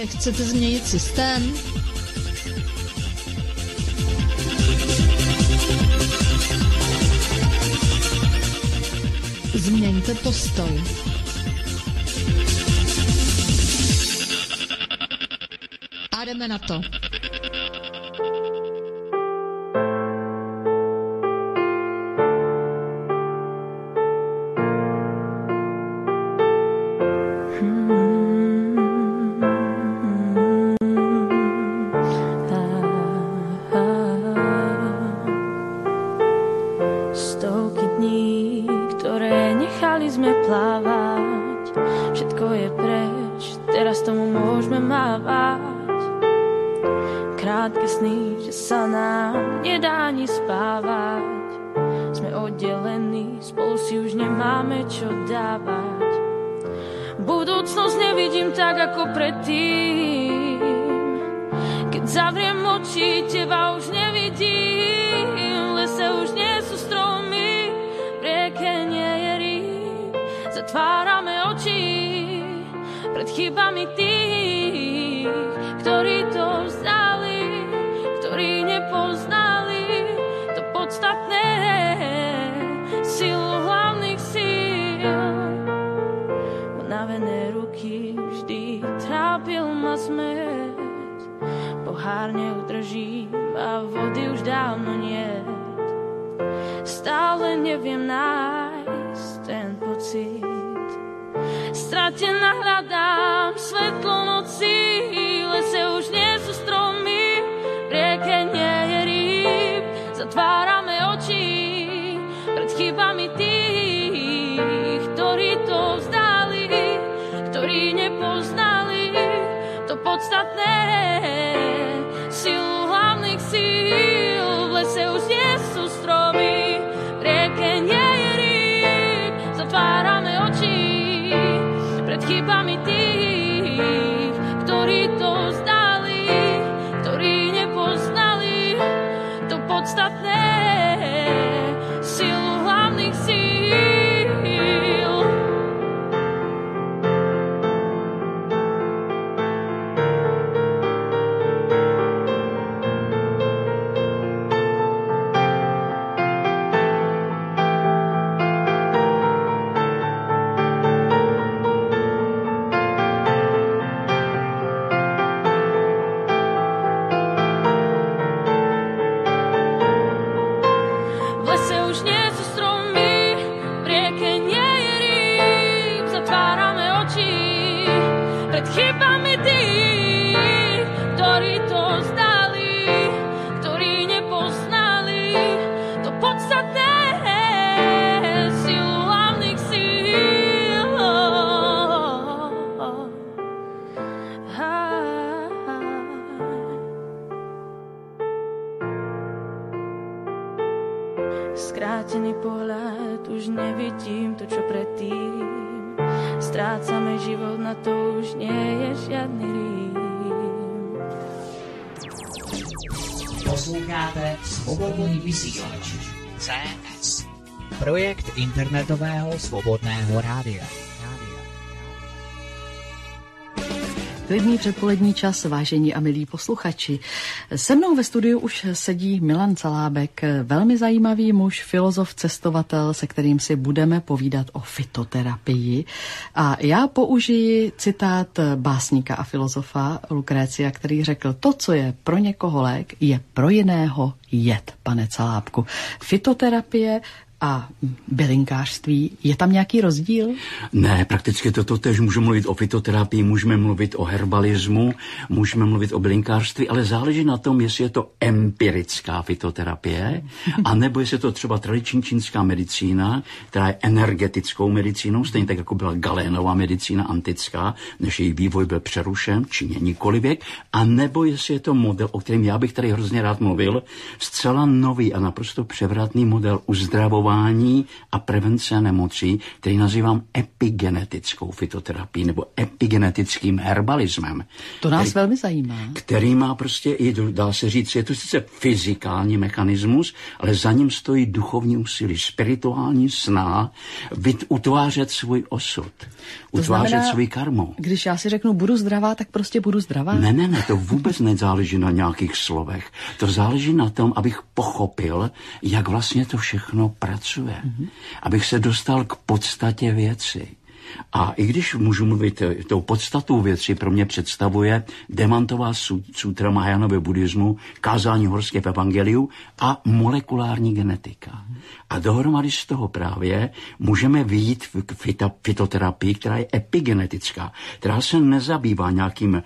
Chcete změnit systém? Změňte postoj. A jdeme na to. Budúcnosť nevidím tak ako predtým. Keď zavriem oči, teba už nevidím. V lese už nie sú stromy, v rieke nie je rýb. Zatvárame oči pred chybami tých, ktorí to vzdali, ktorí nepoznali to podstatné, silu hlavných síl. Unavené ruky vždy trápil ma smet. Pohár neudržím a vody už dávno niet. Stále neviem nájsť ten pocit. Stratená hľadám svetlo noci. V lese už nie sú stromy, v rieke nie je rýb. Zatvárame oči pred chybami tých, ktorí to vzdali, ktorí nepoznali to podstatné, silu hlavných síl. V lese už nie sú stromy, v rieke nie je rýb. Zatvárame oči pred chybami tých, ktorí to vzdali, ktorí nepoznali to podstatné, silu hlavných síl. Skrátený pohľad, už nevidím to, čo predtým. Strácame život, na to už nie je žiadny rým. Posloucháte Svobodný vysílač CS, projekt internetového svobodného rádia. Klidný předpolední čas, vážení a milí posluchači. Se mnou ve studiu už sedí Milan Calábek, velmi zajímavý muž, filozof, cestovatel, se kterým si budeme povídat o fytoterapii. A já použiji citát básníka a filozofa Lukrécia, který řekl: to, co je pro někoho lék, je pro jiného jed, pane Calábku. Fytoterapie a bylinkářství, je tam nějaký rozdíl? Ne, prakticky toto tež můžeme mluvit o fytoterapii, můžeme mluvit o herbalismu, můžeme mluvit o bylinkářství, ale záleží na tom, jestli je to empirická fytoterapie, anebo jestli je to třeba tradiční čínská medicína, která je energetickou medicínou, stejně tak, jako byla Galénová medicína antická, než její vývoj byl přerušen, Číně nikoli věk, anebo jestli je to model, o kterém já bych tady hrozně rád mluvil, zcela nový a naprosto převratný model uzdravování sledování a prevence nemocí, který nazývám epigenetickou fitoterapii nebo epigenetickým herbalismem. To nás velmi zajímá. Který má prostě, dá se říct, je to sice fyzikální mechanismus, ale za ním stojí duchovní úsilí, spirituální snaha utvářet svůj osud, utvářet svůj karmu. Když já si řeknu, budu zdravá, tak prostě budu zdravá? Ne, to vůbec nezáleží na nějakých slovech. To záleží na tom, abych pochopil, jak vlastně to všechno pracuje. Abych se dostal k podstatě věci. A i když můžu mluvit, tou podstatou věci pro mě představuje Demantová sutra Mahajánového buddhismu, kázání horské v evangeliu a molekulární genetika. A dohromady z toho právě můžeme vyjít k fitoterapii, která je epigenetická, která se nezabývá nějakým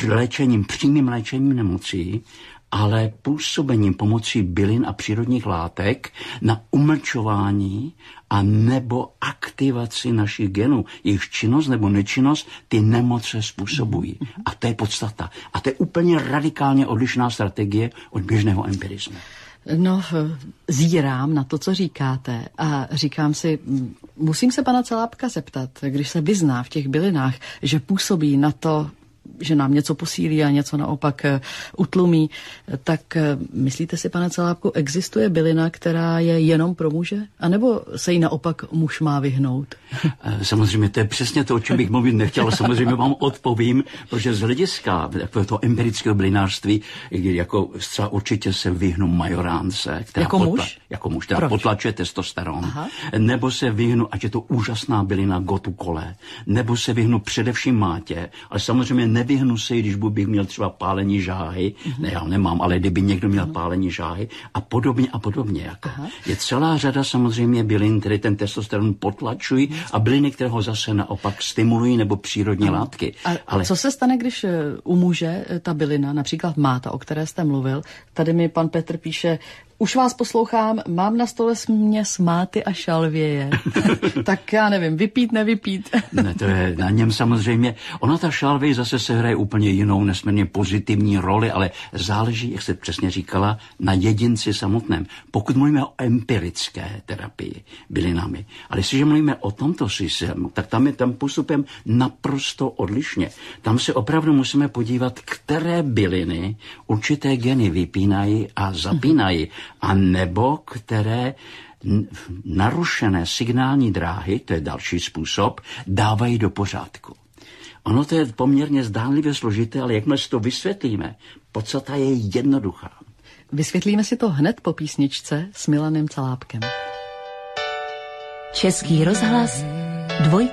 přímým léčením nemocí, ale působením pomocí bylin a přírodních látek na umlčování a nebo aktivaci našich genů. Jejich činnost nebo nečinnost ty nemoce způsobují. A to je podstata. A to je úplně radikálně odlišná strategie od běžného empirismu. No, zírám na to, co říkáte a říkám si, musím se pana Celábka zeptat, když se vyzná v těch bylinách, že působí na to, že nám něco posílí a něco naopak utlumí, tak myslíte si, pane Celábku, existuje bylina, která je jenom pro muže? A nebo se jí naopak muž má vyhnout? Samozřejmě, to je přesně to, o čem bych mluvit nechtěl, samozřejmě vám odpovím, protože z hlediska toho empirického bylinářství, jako zcela určitě se vyhnu majoránce, která jako muž, která potlačuje testosteron, Aha. Nebo se vyhnu, ať je to úžasná bylina gotukole, nebo se vyhnu především mátě, ale samozřejmě nevyhnu se, když bych měl třeba pálení žáhy, ne, já nemám, ale kdyby někdo měl pálení žáhy a podobně. Jako. Je celá řada samozřejmě bylin, které ten testosteron potlačují a byliny, které ho zase naopak stimulují nebo přírodní látky. Ale co se stane, když u muže ta bylina, například máta, o které jste mluvil, tady mi pan Petr píše, už vás poslouchám, mám na stole směs máty a šalvěje. Tak já nevím, vypít, nevypít. Ne, to je na něm samozřejmě. Ona ta šalvěj zase se hraje úplně jinou, nesmírně pozitivní roli, ale záleží, jak se přesně říkala, na jedinci samotném. Pokud mluvíme o empirické terapii bylinami, ale jestliže mluvíme o tomto systému, tak tam postupem naprosto odlišně. Tam se opravdu musíme podívat, které byliny určité geny vypínají a zapínají, a nebo které narušené signální dráhy, to je další způsob, dávají do pořádku. Ono to je poměrně zdánlivě složité, ale jakmile si to vysvětlíme, podstata je jednoduchá. Vysvětlíme si to hned po písničce s Milanem Celábkem. Český rozhlas 2.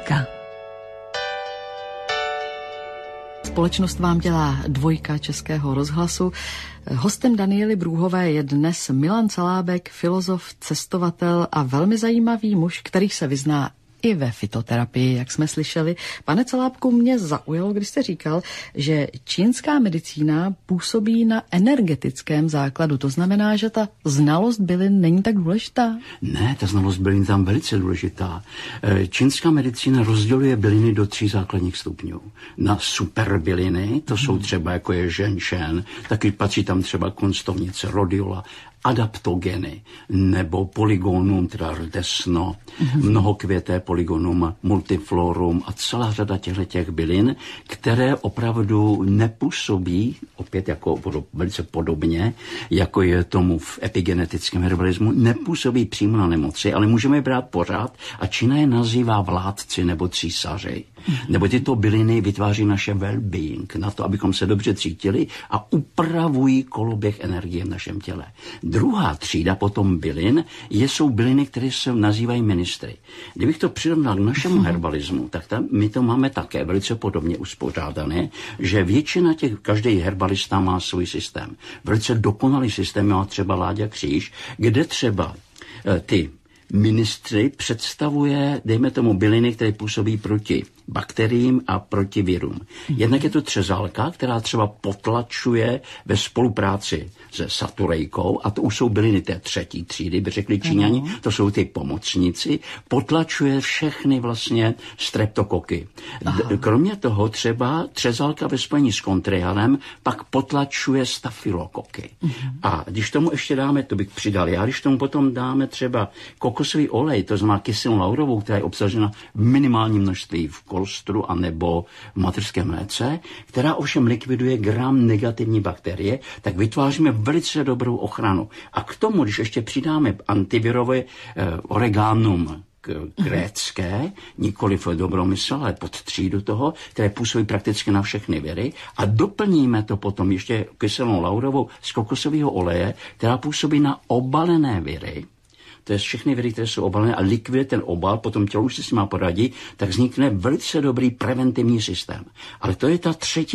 Společnost vám dělá 2 Českého rozhlasu. Hostem Daniely Brůhové je dnes Milan Celábek, filozof, cestovatel a velmi zajímavý muž, který se vyzná i ve fitoterapii, jak jsme slyšeli. Pane Celábku, mě zaujalo, když jste říkal, že čínská medicína působí na energetickém základu. To znamená, že ta znalost bylin není tak důležitá? Ne, ta znalost bylin tam velice důležitá. Čínská medicína rozděluje byliny do 3 základních stupňů. Na superbyliny, to jsou třeba jako je ženšen, taky patří tam třeba konstovnice, rodiola, adaptogeny nebo polygonum, teda rdesno, mnohokvěté polygonum, multiflorum a celá řada těch bylin, které opravdu nepůsobí, opět jako velice podobně, jako je tomu v epigenetickém herbalismu, nepůsobí přímo na nemoci, ale můžeme je brát pořád a Čína je nazývá vládci nebo císaři. Nebo tyto byliny vytváří naše well-being, na to, abychom se dobře cítili a upravují koloběh energie v našem těle. Druhá třída potom bylin jsou byliny, které se nazývají ministry. Kdybych to přirovnal k našemu herbalismu, tak my to máme také velice podobně uspořádané, že většina každý herbalista má svůj systém. Velice dokonalý systém má třeba Láďa Kříž, kde třeba ty ministry představuje, dejme tomu, byliny, které působí proti bakteriím a proti virům. Jednak je to třezálka, která třeba potlačuje ve spolupráci se saturejkou, a to už jsou byliny té 3. třídy, by řekli Číňani, to jsou ty pomocníci, potlačuje všechny vlastně streptokoky. Kromě toho třeba třezalka ve spojení s kontrianem pak potlačuje stafylokoky. A když tomu ještě dáme, to bych přidal já, když tomu potom dáme třeba kokosový olej, to znamená kyselinu laurovou, která je obsažena v minimálním množství v kolostru anebo v mateřském mléce, která ovšem likviduje gram negativní bakterie, tak vytváříme velice dobrou ochranu. A k tomu, když ještě přidáme antivirové oregánum grécké, nikoliv dobromysl, ale pod třídu toho, které působí prakticky na všechny viry a doplníme to potom ještě kyselinou laurovou z kokosového oleje, která působí na obalené viry. To je všechny viry, které jsou obalené a likviduje ten obal, potom tělo už si s nima poradí, tak vznikne velice dobrý preventivní systém. Ale to je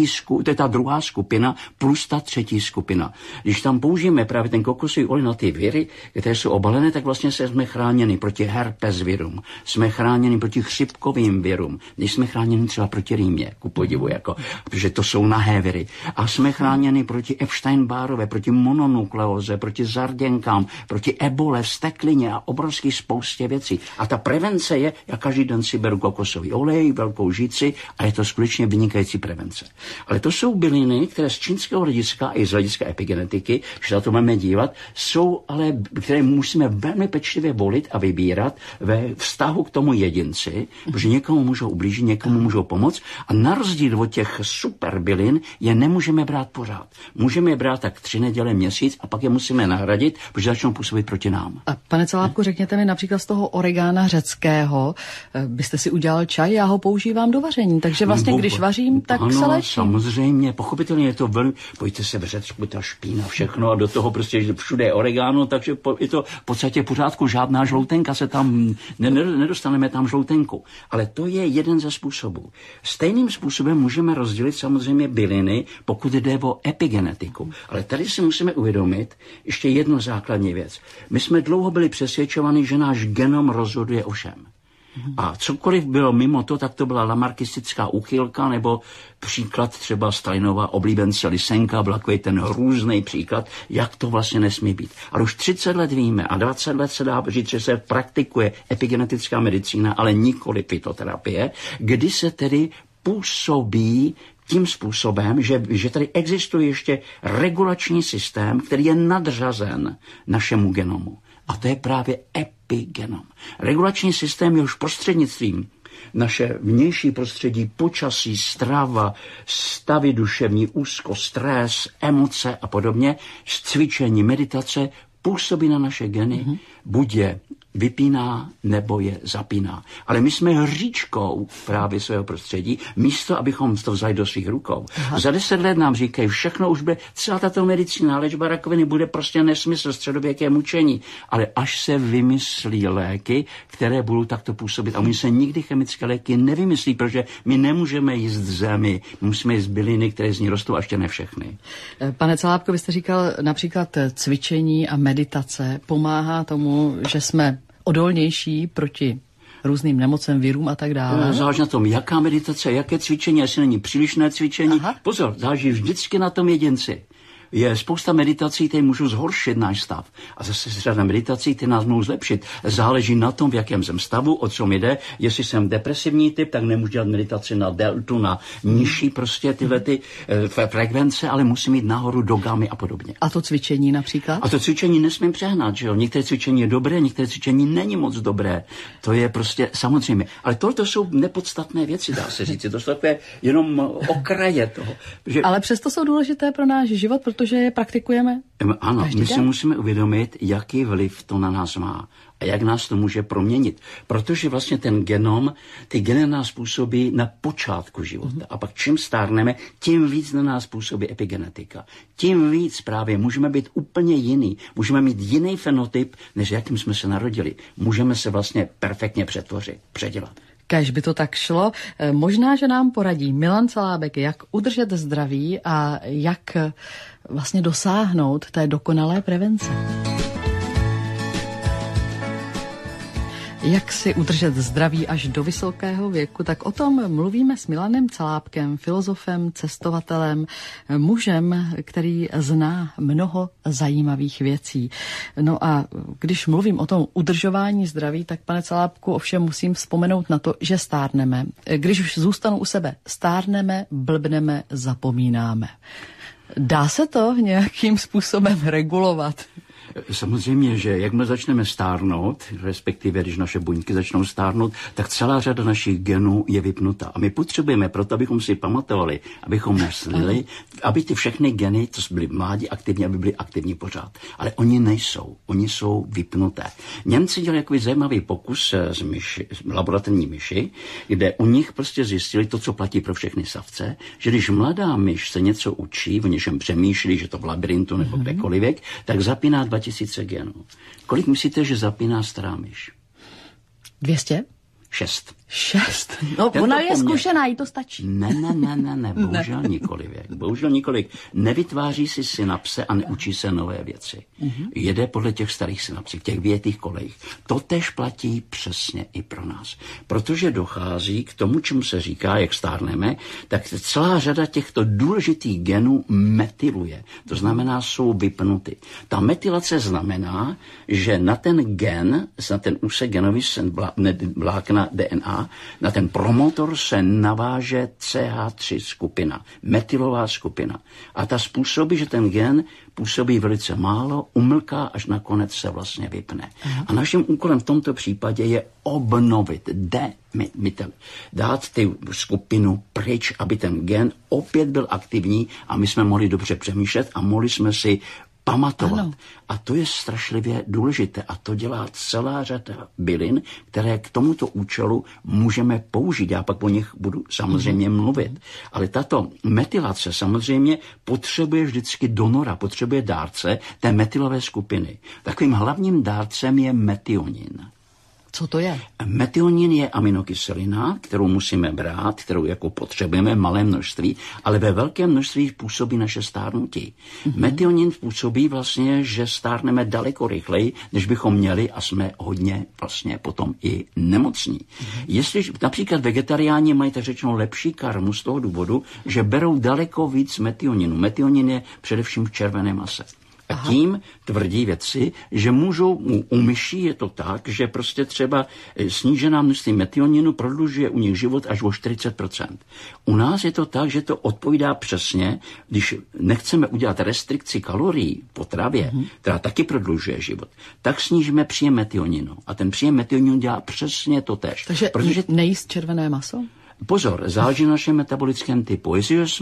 ta druhá skupina plus ta třetí skupina. Když tam použijeme právě ten kokosový olej na ty viry, které jsou obalené, tak vlastně jsme chráněni proti herpes virům, jsme chráněni proti chřipkovým virům, když jsme chráněni třeba proti rýmě, ku podivu, protože to jsou nahé viry. A jsme chráněni proti Epstein-Barrové, proti mononukleóze, proti zarděnkám, proti ebole, vsteklině a obrovský spoustě věcí. A ta prevence je, já každý den si beru kokosový olej, velkou žíci a je to skutečně vynikající prevence. Ale to jsou byliny, které z čínského hlediska i z hlediska epigenetiky, když se na to máme dívat, jsou ale, které musíme velmi pečlivě volit a vybírat ve vztahu k tomu jedinci, protože někomu můžou ublížit, někomu můžou pomoct a na rozdíl od těch super bylin je nemůžeme brát pořád. Můžeme je brát tak 3 neděle, měsíc a pak je musíme nahradit, protože začnou působit proti nám. A pane Celábku, řekněte mi například z toho oregána řeckého, byste si udělal čaj, já ho používám do vaření, takže vlastně když vařím, tak ano, se léčím. Samozřejmě, pochopitelně je to velmi, pojďte se v Řecku, ta špína, všechno a do toho prostě všude je oregano, takže je to v podstatě v pořádku, žádná žloutenka se tam, nedostaneme tam žloutenku. Ale to je jeden ze způsobů. Stejným způsobem můžeme rozdělit samozřejmě byliny, pokud jde o epigenetiku. Ale tady si musíme uvědomit ještě jednu základní věc. My jsme dlouho byli přesvědčovaní, že náš genom rozhoduje o všem. A cokoliv bylo mimo to, tak to byla lamarckistická úchylka, nebo příklad třeba Stalinova oblíbence Lysenka, byl takový ten hrůzný příklad, jak to vlastně nesmí být. Ale už 30 let víme a 20 let se dá říct, že se praktikuje epigenetická medicína, ale nikoli fytoterapie, kdy se tedy působí tím způsobem, že tady existuje ještě regulační systém, který je nadřazen našemu genomu. A to je právě epigenom. Regulační systém, jehož prostřednictvím naše vnější prostředí, počasí, strava, stavy duševní, úzkost, stres, emoce a podobně, cvičení, meditace působí na naše geny, buď je vypíná nebo je zapíná. Ale my jsme hříčkou právě svého prostředí, místo abychom to vzali do svých rukou. Za 10 let nám říkají, všechno už bude, celá tato medicína, léčba rakoviny bude prostě nesmysl, středověké mučení. Ale až se vymyslí léky, které budou takto působit. A oni se nikdy chemické léky nevymyslí, protože my nemůžeme jíst zemi, my musíme jíst byliny, které z ní rostou, a ještě ne všechny. Pane Celábko, vy jste říkal například cvičení a meditace pomáhá tomu, že jsme odolnější proti různým nemocem, virům a tak dále. Záleží na tom, jaká meditace, jaké cvičení, jestli není přílišné cvičení. Aha. Pozor, záleží vždycky na tom jedinci. Je spousta meditací, které můžou zhoršit náš stav. A zase řada meditací, které nás mohou zlepšit. Záleží na tom, v jakém jsem stavu, o čem jde. Jestli jsem depresivní typ, tak nemůžu dělat meditaci na deltu, na nižší prostě tyhle ty frekvence, ale musím jít nahoru do gamy a podobně. A to cvičení například? A to cvičení nesmím přehnat, že jo. Některé cvičení je dobré, některé cvičení není moc dobré. To je prostě samozřejmě. Ale tohle jsou nepodstatné věci, dá se říct. To jsou takové jenom okraje toho. Že... Ale přesto jsou důležité pro náš život, protože je praktikujeme. Ano, my si musíme uvědomit, jaký vliv to na nás má a jak nás to může proměnit. Protože vlastně ten genom, ty geny nás působí na počátku života. A pak čím stárneme, tím víc na nás působí epigenetika. Tím víc právě můžeme být úplně jiný. Můžeme mít jiný fenotyp, než jakým jsme se narodili. Můžeme se vlastně perfektně přetvořit, předělat. Kéž by to tak šlo. Možná, že nám poradí Milan Celábek, jak udržet zdraví a jak vlastně dosáhnout té dokonalé prevence. Jak si udržet zdraví až do vysokého věku, tak o tom mluvíme s Milanem Calábkem, filozofem, cestovatelem, mužem, který zná mnoho zajímavých věcí. No a když mluvím o tom udržování zdraví, tak pane Calábku, ovšem musím vzpomenout na to, že stárneme. Když už zůstanu u sebe, stárneme, blbneme, zapomínáme. Dá se to nějakým způsobem regulovat? Samozřejmě, že jakmile začneme stárnout, respektive když naše buňky začnou stárnout, tak celá řada našich genů je vypnuta. A my potřebujeme proto, abychom si pamatovali, abychom neslili, aby ty všechny geny, co byly mládí aktivní, aby byly aktivní pořád. Ale oni nejsou, oni jsou vypnuté. Němci dělali takový zajímavý pokus s laboratorní myši, kde u nich prostě zjistili to, co platí pro všechny savce, že když mladá myš se něco učí, o něčem přemýšlí, že to v labirintu nebo kdekoliv, tak zapíná 2000 genů. Kolik myslíte, že zapíná stará myš? 200? 6. No, ona je zkušená, jí to stačí. Ne, bohužel nikoliv. Nevytváří si synapse a neučí se nové věci. Jede podle těch starých synapsí, těch větých kolejích. To též platí přesně i pro nás. Protože dochází k tomu, čemu se říká, jak stárneme, tak celá řada těchto důležitých genů metyluje. To znamená, jsou vypnuty. Ta metylace znamená, že na ten gen, na ten úsek genový vlákna DNA, na ten promotor se naváže CH3 skupina, metylová skupina. A ta způsobí, že ten gen působí velice málo, umlká, až nakonec se vlastně vypne. A naším úkolem v tomto případě je obnovit, dát ty skupinu pryč, aby ten gen opět byl aktivní a my jsme mohli dobře přemýšlet a mohli jsme si pamatovat. Ano. A to je strašlivě důležité. A to dělá celá řada bylin, které k tomuto účelu můžeme použít. Já pak o nich budu samozřejmě mluvit. Ale tato metylace samozřejmě potřebuje vždycky donora, potřebuje dárce té metylové skupiny. Takovým hlavním dárcem je metionin. Co to je? Metionin je aminokyselina, kterou musíme brát, kterou jako potřebujeme v malém množství, ale ve velkém množství působí naše stárnutí. Metionin působí vlastně, že stárneme daleko rychleji, než bychom měli a jsme hodně vlastně potom i nemocní. Jestli například vegetariáni mají tak řečeno lepší karmu z toho důvodu, že berou daleko víc metioninu. Metionin je především v červeném mase. A tím tvrdí vědci, že můžou, u myší je to tak, že prostě třeba snížená množství metioninu prodlužuje u nich život až o 40%. U nás je to tak, že to odpovídá přesně, když nechceme udělat restrikci kalorií po travě, která taky prodlužuje život, tak snížíme příjem metioninu. A ten příjem metioninu dělá přesně to též. Takže nejíst červené maso? Pozor, záleží na našem metabolickém typu.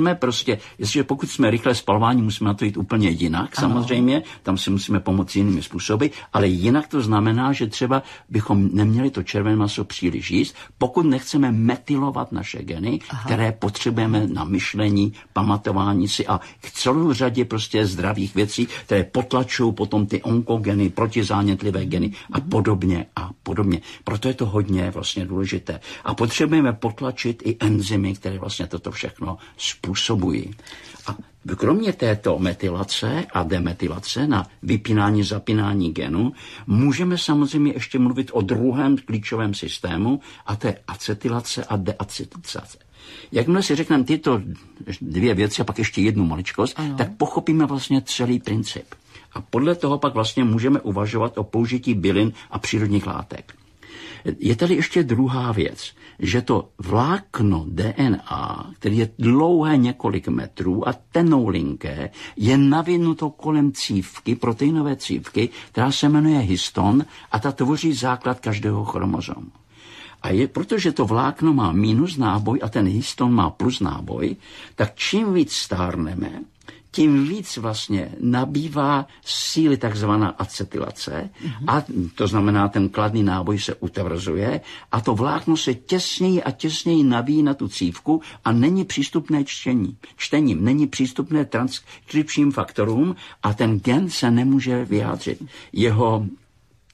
Jestliže pokud jsme rychle spalování, musíme na to jít úplně jinak, samozřejmě, tam si musíme pomoct jinými způsoby, ale jinak to znamená, že třeba bychom neměli to červené maso příliš jíst, pokud nechceme metylovat naše geny, které potřebujeme na myšlení, pamatování si a k celou řadě prostě zdravých věcí, které potlačují potom ty onkogeny, protizánětlivé geny a podobně a podobně. Proto je to hodně vlastně důležité. A potřebujeme potlačit i enzymy, které vlastně toto všechno způsobují. A kromě této metylace a demetylace na vypínání, zapínání genů, můžeme samozřejmě ještě mluvit o druhém klíčovém systému, a to je acetylace a deacetylace. Jakmile si řekneme tyto dvě věci a pak ještě jednu maličkost, tak pochopíme vlastně celý princip. A podle toho pak vlastně můžeme uvažovat o použití bylin a přírodních látek. Je tady ještě druhá věc, že to vlákno DNA, který je dlouhé několik metrů a tenoulinké, je navinuto kolem cívky, proteinové cívky, která se jmenuje histon a ta tvoří základ každého chromozomu. A protože to vlákno má minus náboj a ten histon má plus náboj, tak čím víc stárneme, tím víc vlastně nabývá síly takzvaná acetylace a to znamená, ten kladný náboj se utvrzuje a to vlákno se těsněji a těsněji navíjí na tu cívku a není přístupné čtením, není přístupné transkripčním faktorům a ten gen se nemůže vyjádřit.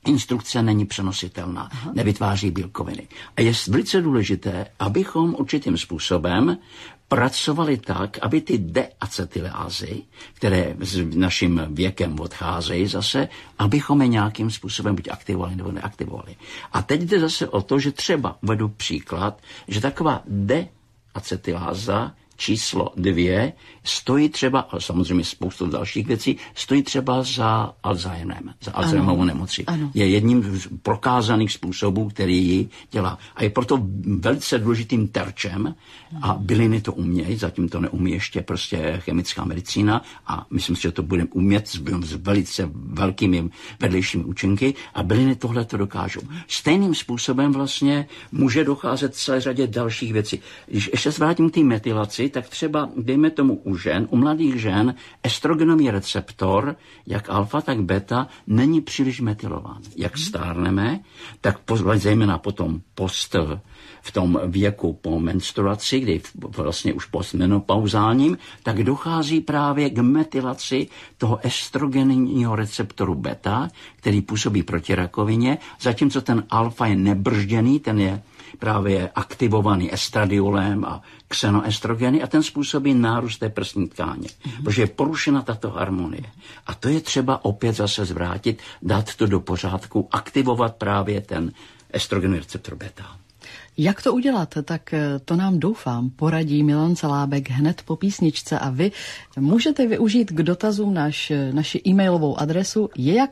instrukce není přenositelná, nevytváří bílkoviny. A je velice důležité, abychom určitým způsobem pracovali tak, aby ty deacetylázy, které s naším věkem odcházejí zase, abychom je nějakým způsobem buď aktivovali nebo neaktivovali. A teď jde zase o to, že třeba uvedu příklad, že taková deacetyláza číslo 2 stojí třeba, ale samozřejmě spoustu dalších věcí, stojí třeba za Alzheimerem, za Alzheimerovou nemocí. Ano. Je jedním z prokázaných způsobů, který ji dělá. A je proto velice důležitým terčem a byliny to umějí, zatím to neumí ještě prostě chemická medicína a myslím si, že to budeme umět s velice velkými vedlejšími účinky a byliny tohle to dokážou. Stejným způsobem vlastně může docházet celé řadě dalších věcí. Když ještě se vrátím k té metylaci, tak třeba, dejme tomu u mladých žen, estrogenový receptor, jak alfa, tak beta, není příliš metylován. Jak stárneme, tak zejména potom v tom věku po menstruaci, kdy vlastně už postmenopauzálním, tak dochází právě k metylaci toho estrogenního receptoru beta, který působí proti rakovině, zatímco ten alfa je nebržděný, ten je právě aktivovaný estradiolem a xenoestrogeny a ten způsobí nárůst té prsní tkáně, protože je porušena tato harmonie. A to je třeba opět zase zvrátit, dát to do pořádku, aktivovat právě ten estrogenový receptor beta. Jak to udělat, tak to nám doufám poradí Milan Celábek hned po písničce a vy můžete využít k dotazům naši e-mailovou adresu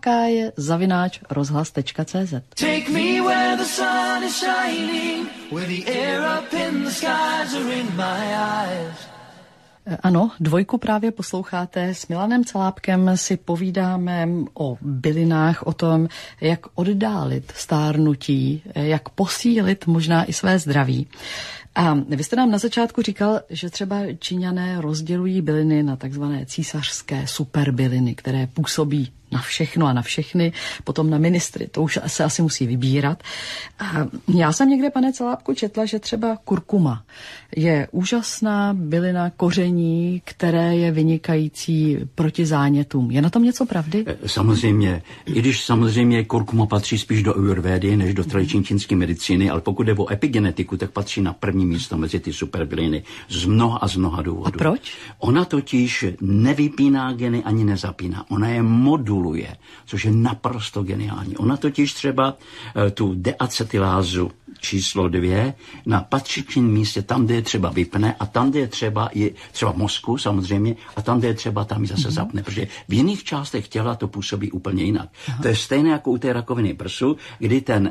jejakáje@rozhlas.cz. Take me where the sun is shining, where the air up in the skies are in my eyes. Ano, dvojku právě posloucháte. S Milanem Celábkem si povídáme o bylinách, o tom, jak oddálit stárnutí, jak posílit možná i své zdraví. A vy jste nám na začátku říkal, že třeba Číňané rozdělují byliny na takzvané císařské superbyliny, které působí na všechno a na všechny, potom na ministry, to už se asi musí vybírat. A já jsem někde, pane Celábku, četla, že třeba kurkuma je úžasná bylina koření, které je vynikající proti zánětům. Je na tom něco pravdy? Samozřejmě, i když samozřejmě kurkuma patří spíš do ajurvédy než do tradiční čínské medicíny, ale pokud jde o epigenetiku, tak patří na první místo mezi ty superbyliny z mnoha důvodů. A proč? Ona totiž nevypíná geny ani nezapíná. Ona je moduluje, což je naprosto geniální. Ona totiž třeba tu deacetylázu číslo 2 na patřičném místě, tam, kde je třeba vypne a tam, kde je třeba v mozku samozřejmě a tam, kde je třeba tam ji zase zapne, protože v jiných částech těla to působí úplně jinak. Aha. To je stejné jako u té rakoviny prsu, kdy ten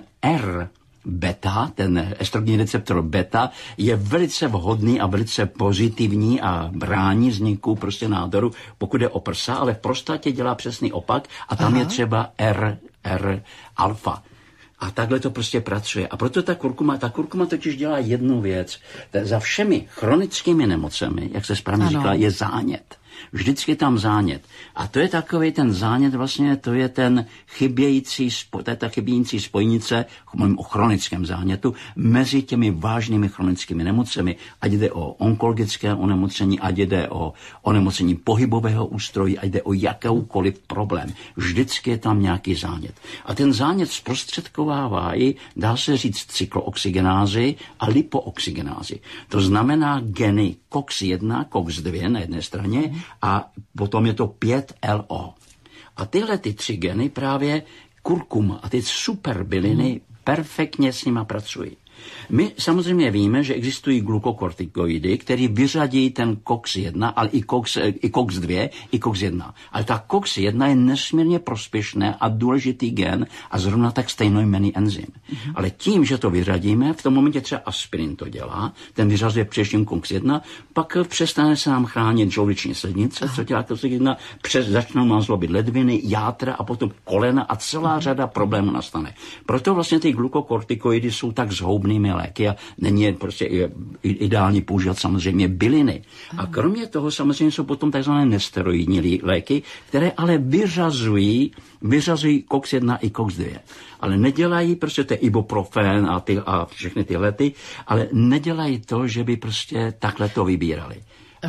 beta, ten estrogenní receptor beta, je velice vhodný a velice pozitivní a brání vzniku prostě nádoru, pokud je o prsa, ale v prostatě dělá přesný opak a tam je třeba R alfa. A takhle to prostě pracuje. A proto ta kurkuma totiž dělá jednu věc. Za všemi chronickými nemocemi, jak se správně říkala, je zánět. Vždycky tam zánět. A to je takový ten zánět vlastně, to je ten chybějící spojnice, mluvím o chronickém zánětu, mezi těmi vážnými chronickými nemocemi, ať jde o onkologické onemocnění, ať jde o onemocnění pohybového ústrojí, ať jde o jakoukoliv problém. Vždycky je tam nějaký zánět. A ten zánět zprostředkovává i, dá se říct, cyklooxygenázy a lipooxygenázy. To znamená geny COX-1, COX-2 na jedné straně a potom je to 5LO. A tyhle ty 3 geny právě kurkuma a ty superbyliny perfektně s nima pracují. My samozřejmě víme, že existují glukokortikoidy, které vyřadí ten COX-1, ale i COX-2, i COX-1. Ale ta COX-1 je nesmírně prospěšný a důležitý gen a zrovna tak stejnojmenný enzym. Ale tím, že to vyřadíme, v tom momentě třeba aspirin to dělá, ten vyřazuje především COX-1, pak přestane se nám chránit žludeční sliznice, co dělá COX-1, začnou nám zlobit ledviny, játra a potom kolena a celá řada problémů nastane. Proto vlastně ty glukokortikoidy jsou tak zhoubnými léky a není prostě ideální používat samozřejmě byliny. A kromě toho samozřejmě jsou potom takzvané nesteroidní léky, které ale vyřazují COX-1 i COX-2. Ale nedělají prostě to ibuprofen a všechny ty lety, ale nedělají to, že by prostě takhle to vybírali.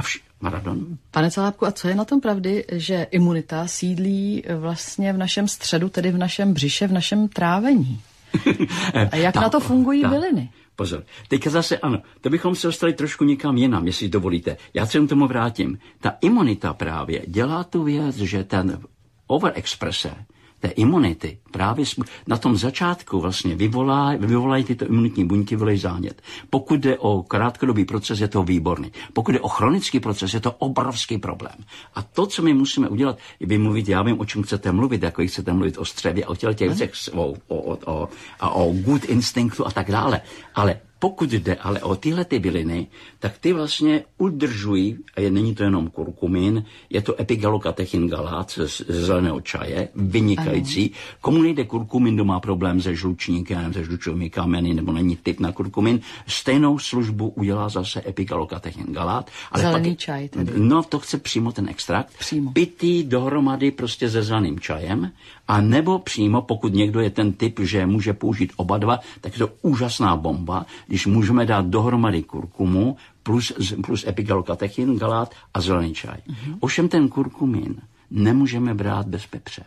Maradona. Pane Celábku, a co je na tom pravdy, že imunita sídlí vlastně v našem středu, tedy v našem břiše, v našem trávení? A jak na to fungují byliny? Pozor, teďka zase ano, to bychom se dostali trošku někam jinam, jestli dovolíte. Já se k tomu vrátím. Ta imunita právě dělá tu věc, že ten overexprese té imunity právě na tom začátku vlastně vyvolají tyto imunitní buňky, vyvolají zánět. Pokud jde o krátkodobý proces, je to výborný. Pokud jde o chronický proces, je to obrovský problém. A to, co my musíme udělat, je vymluvit, já vím, o čem chcete mluvit, jako chcete mluvit o střevě, o těch věcech, o good instinktu a tak dále. Ale pokud jde ale o tyhle ty byliny, tak ty vlastně udržují, a není to jenom kurkumin, je to epigallocatechin-galát ze zeleného čaje, vynikající. Komu nejde kurkumin, kdo má problém se žlučníkem, se žlučovými kameny, nebo není typ na kurkumin, stejnou službu udělá zase epigallocatechin-galát. Zelený čaj tedy. No, to chce přímo ten extrakt. Přímo. Pitý dohromady prostě se zeleným čajem, a nebo přímo, pokud někdo je ten typ, že může použít oba dva, tak je to úžasná bomba, když můžeme dát dohromady kurkumu plus epigallocatechin, galát a zelený čaj. Ovšem ten kurkumin nemůžeme brát bez pepře.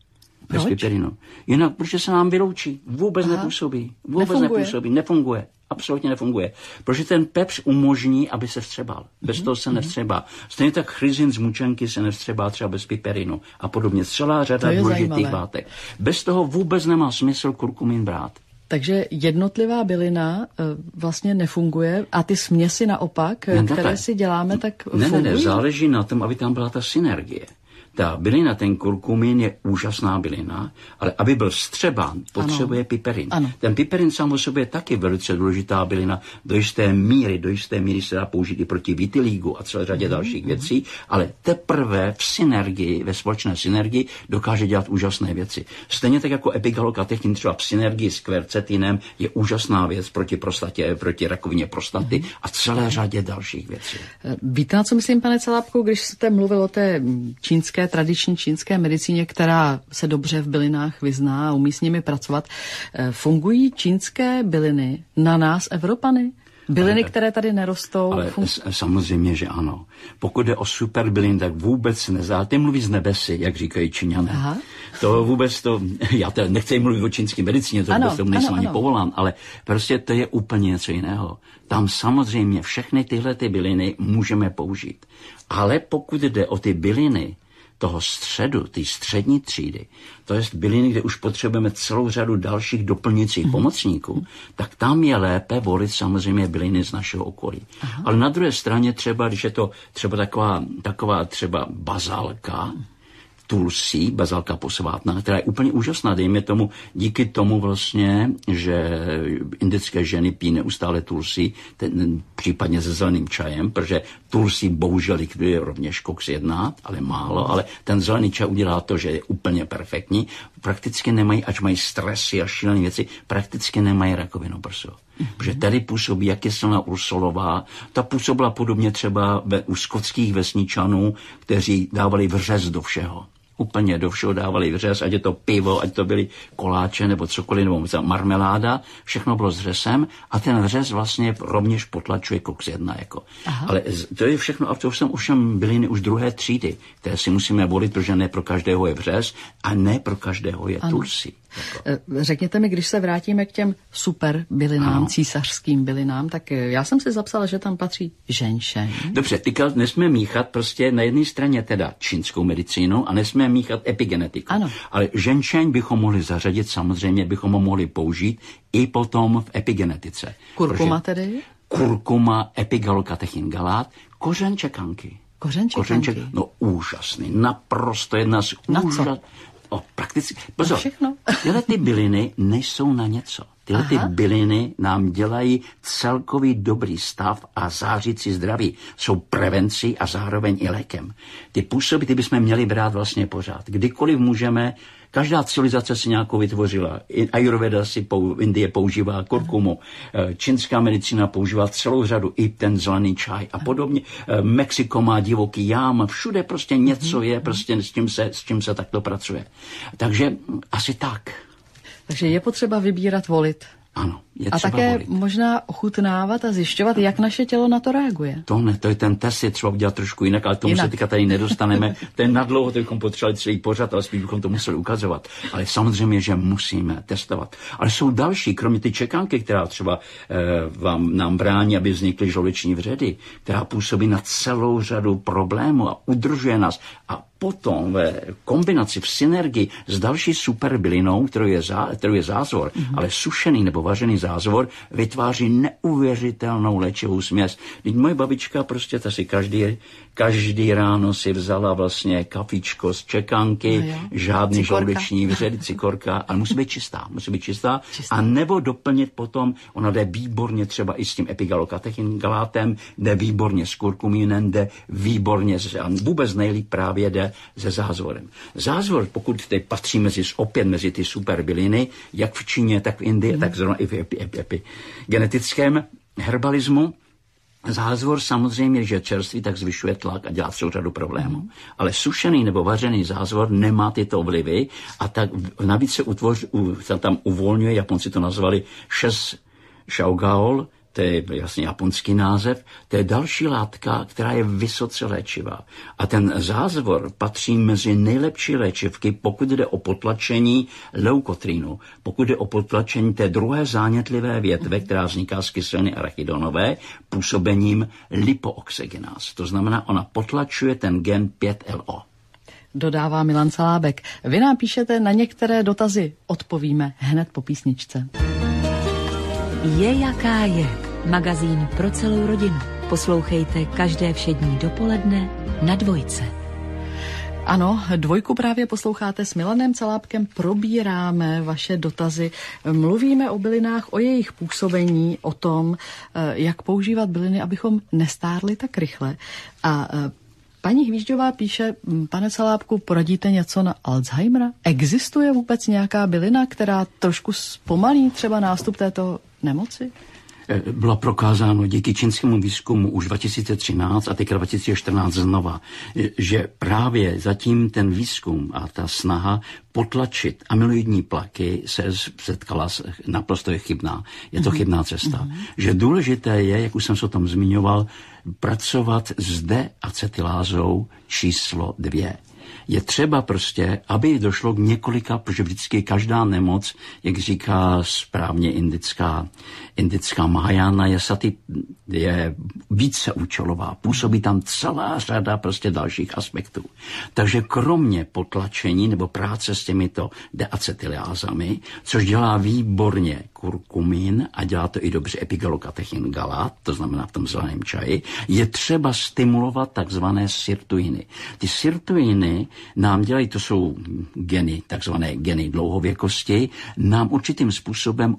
Bez piperinu. Jinak, protože se nám vyloučí. Vůbec nepůsobí. Nefunguje. Absolutně nefunguje. Protože ten pepř umožní, aby se vstřebal. Bez toho se nevstřebá. Stejně tak chryzin z mučenky se nevstřebá třeba bez piperinu. A podobně. Celá řada důležitých látek. Bez toho vůbec nemá smysl kurkumin brát. Takže jednotlivá bylina vlastně nefunguje a ty směsi naopak, které si děláme, tak fungují? Ne, záleží na tom, aby tam byla ta synergie. Ta bylina, ten kurkumin je úžasná bylina, ale aby byl vstřebán, potřebuje piperin. Ano. Ten piperin sám o sobě je taky velice důležitá bylina. Do jisté míry se dá použít i proti vitiligu a celé řadě dalších věcí, ale teprve v synergii, ve společné synergii dokáže dělat úžasné věci. Stejně tak jako epigallocatechin třeba v synergii s kvercetinem je úžasná věc proti prostatě, proti rakovině prostaty a celé řadě dalších věcí. Víte, na co myslím, pane Celábku, když jste mluvil o té tradiční čínské medicíně, která se dobře v bylinách vyzná a umí s nimi pracovat. Fungují čínské byliny na nás, Evropany? Byliny, které tady nerostou? Ale samozřejmě, že ano. Pokud jde o superbylin, tak vůbec nezá. Ty mluví z nebesy, jak říkají Číňané. Aha. To vůbec to, já teda nechci mluvit o čínské medicíně, to vůbec tomu nejsem ani povolán, ale prostě to je úplně něco jiného. Tam samozřejmě všechny tyhle ty byliny můžeme použít. Ale pokud jde o ty byliny toho středu, té střední třídy, to je byliny, kde už potřebujeme celou řadu dalších doplňujících pomocníků, tak tam je lépe volit samozřejmě byliny z našeho okolí. Aha. Ale na druhé straně třeba, když je to třeba taková třeba bazálka, tulsi, bazálka posvátná, která je úplně úžasná, dejme tomu, díky tomu vlastně, že indické ženy pijí neustále tulsi, případně se zeleným čajem, protože tulsi bohužel likviduje rovněž COX-1, ale málo, ale ten zelený čaj udělá to, že je úplně perfektní. Prakticky nemají, ač mají stresy a šílené věci, prakticky nemají rakovinu prsu. Protože tady působí, jak je silná Ursulová, ta působila podobně třeba u skotských vesničanů, kteří dávali vřez do všeho. Úplně do všeho dávali vřez, ať je to pivo, ať to byly koláče nebo cokoliv, nebo marmeláda, všechno bylo s vřesem a ten vřez vlastně rovněž potlačuje COX-1. Jako. Ale to je všechno, a to jsou ovšem byliny už druhé třídy, které si musíme volit, protože ne pro každého je vřez a ne pro každého je tulsi. Řekněte mi, když se vrátíme k těm super bylinám, císařským bylinám, tak já jsem si zapsala, že tam patří ženšeň. Dobře, teďka nesmíme míchat prostě na jedné straně teda čínskou medicínu a nesmíme míchat epigenetiku. Ano. Ale ženšeň bychom mohli zařadit, samozřejmě bychom ho mohli použít i potom v epigenetice. Kurkuma tedy? Kurkuma, epigallocatechin galát, kořen čekanky. Kořen čekanky? No úžasný, naprosto jedna z úžasných. Prakticky. Pozor, tyhle ty byliny nejsou na něco. Tyhle ty byliny nám dělají celkový dobrý stav a zářící zdraví. Jsou prevencí a zároveň i lékem. Ty působy, ty bychom měli brát vlastně pořád. Kdykoliv můžeme, každá civilizace si nějakou vytvořila. Ayurveda si Indie používá kurkumu, čínská medicína používá celou řadu, i ten zelený čaj a podobně. Mexiko má divoký jám, všude prostě něco je, prostě s čím se takto pracuje. Takže asi tak. Takže je potřeba vybírat, volit. Ano, je a třeba také volit. možná ochutnávat a zjišťovat, jak naše tělo na to reaguje. To je ten test, je třeba udělat trošku jinak, ale tomu se teďka tady nedostaneme. To je nadlouho, to bychom potřebovali celý pořad, ale spíš bychom to museli ukazovat. Ale samozřejmě, že musíme testovat. Ale jsou další, kromě ty čekanky, která třeba nám brání, aby vznikly žaludeční vředy, která působí na celou řadu problémů a udržuje nás. A potom ve kombinaci, v synergii s další superbylinou, kterou je zázvor, ale sušený nebo vařený zázvor vytváří neuvěřitelnou léčivou směs. Teď moje babička prostě ta si každý ráno si vzala vlastně kafičko z čekanky, žádný žaludeční vředy, cikorka, ale musí být čistá. A nebo doplnit potom, ona jde výborně třeba i s tím epigallocatechingalátem, jde výborně s kurkumínem, jde výborně, a vůbec nejlíp právě jde se zázvorem. Zázvor, pokud teď patří mezi ty superbyliny, jak v Číně, tak v Indii, tak zrovna i v genetickém herbalismu, zázvor samozřejmě, že čerstvý, tak zvyšuje tlak a dělá celou řadu problémů. Ale sušený nebo vařený zázvor nemá tyto vlivy a tak navíc se tam uvolňuje, Japonci to nazvali shaogaol, to je jasně japonský název, to je další látka, která je vysoce léčivá. A ten zázvor patří mezi nejlepší léčivky, pokud jde o potlačení leukotrínu, pokud jde o potlačení té druhé zánětlivé větve, která vzniká z kyseliny arachidonové, působením lipooxygenáz. To znamená, ona potlačuje ten gen 5LO. Dodává Milan Calábek. Vy nám píšete, na některé dotazy odpovíme hned po písničce. Je jaká je. Magazín pro celou rodinu. Poslouchejte každé všední dopoledne na Dvojce. Ano, Dvojku právě posloucháte s Milanem Calábkem, probíráme vaše dotazy, mluvíme o bylinách, o jejich působení, o tom, jak používat byliny, abychom nestárli tak rychle. A paní Hvížďová píše, pane Calábku, poradíte něco na Alzheimera? Existuje vůbec nějaká bylina, která trošku zpomalí třeba nástup této nemoci? Bylo prokázáno díky čínskému výzkumu už 2013 a teďka 2014 znova, že právě zatím ten výzkum a ta snaha potlačit amyloidní plaky se setkala naprosto je chybná. Je to chybná cesta. Že důležité je, jak už jsem se o tom zmiňoval, pracovat s deacetylázou číslo 2. Je třeba prostě, aby došlo k několika, protože vždycky každá nemoc, jak říká správně indická Mahajana Yesati, je víceúčelová. Působí tam celá řada prostě dalších aspektů. Takže kromě potlačení nebo práce s těmito deacetylázami, což dělá výborně kurkumín a dělá to i dobře epigallocatechingalát, to znamená v tom zeleném čaji, je třeba stimulovat takzvané sirtuiny. Ty sirtuiny nám dělají, to jsou geny, takzvané geny dlouhověkosti, nám určitým způsobem